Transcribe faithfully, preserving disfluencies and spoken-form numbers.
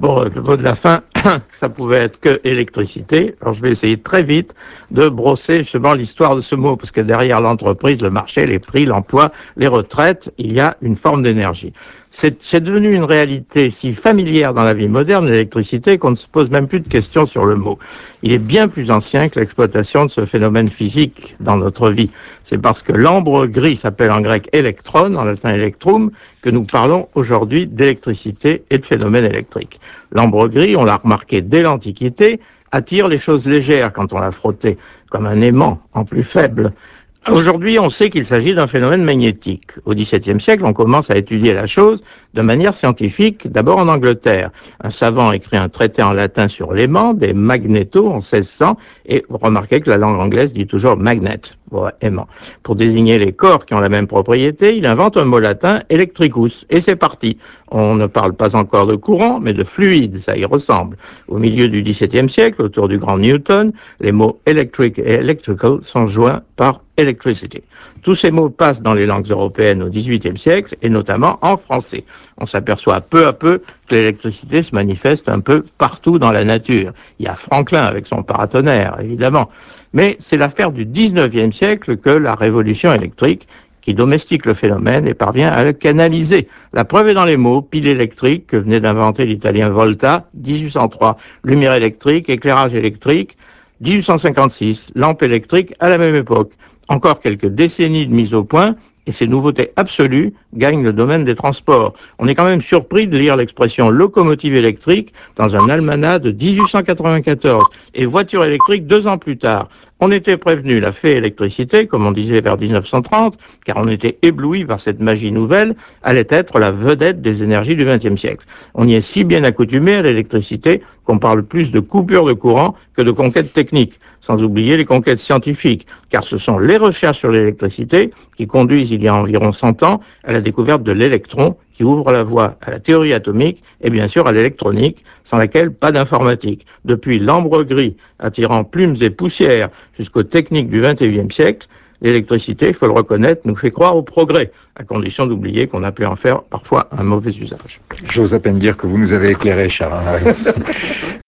Bon, le mot de la fin, ça pouvait être que électricité. Alors je vais essayer très vite de brosser justement l'histoire de ce mot, parce que derrière l'entreprise, le marché, les prix, l'emploi, les retraites, il y a une forme d'énergie. C'est, c'est devenu une réalité si familière dans la vie moderne, l'électricité, qu'on ne se pose même plus de questions sur le mot. Il est bien plus ancien que l'exploitation de ce phénomène physique dans notre vie. C'est parce que l'ambre gris s'appelle en grec électron, en latin electrum, que nous parlons aujourd'hui d'électricité et de phénomène électrique. L'ambre gris, on l'a remarqué dès l'Antiquité, attire les choses légères quand on l'a frotté, comme un aimant en plus faible. Aujourd'hui, on sait qu'il s'agit d'un phénomène magnétique. Au dix-septième siècle, on commence à étudier la chose de manière scientifique, d'abord en Angleterre. Un savant écrit un traité en latin sur l'aimant, des magnétos, en seize cents, et vous remarquez que la langue anglaise dit toujours magnet, ou aimant. Pour désigner les corps qui ont la même propriété, il invente un mot latin, electricus, et c'est parti. On ne parle pas encore de courant, mais de fluide, ça y ressemble. Au milieu du dix-septième siècle, autour du grand Newton, les mots electric et electrical sont joints par electricity. Tous ces mots passent dans les langues européennes au dix-huitième siècle, et notamment en français. On s'aperçoit peu à peu que l'électricité se manifeste un peu partout dans la nature. Il y a Franklin avec son paratonnerre, évidemment. Mais c'est l'affaire du dix-neuvième siècle que la révolution électrique, qui domestique le phénomène et parvient à le canaliser. La preuve est dans les mots, pile électrique, que venait d'inventer l'italien Volta, dix-huit cent trois, lumière électrique, éclairage électrique, dix-huit cent cinquante-six, lampe électrique à la même époque. Encore quelques décennies de mise au point, et ces nouveautés absolues gagnent le domaine des transports. On est quand même surpris de lire l'expression locomotive électrique dans un almanach de dix-huit cent quatre-vingt-quatorze et voiture électrique deux ans plus tard. On était prévenu, la fée électricité, comme on disait vers dix-neuf cent trente, car on était ébloui par cette magie nouvelle, allait être la vedette des énergies du vingtième siècle. On y est si bien accoutumé à l'électricité qu'on parle plus de coupure de courant que de conquête technique, sans oublier les conquêtes scientifiques, car ce sont les recherches sur l'électricité qui conduisent il y a environ cent ans à la découverte de l'électron, qui ouvre la voie à la théorie atomique et bien sûr à l'électronique, sans laquelle pas d'informatique. Depuis l'ambre gris attirant plumes et poussières jusqu'aux techniques du vingt et unième siècle, l'électricité, il faut le reconnaître, nous fait croire au progrès, à condition d'oublier qu'on a pu en faire parfois un mauvais usage. J'ose à peine dire que vous nous avez éclairé, cher.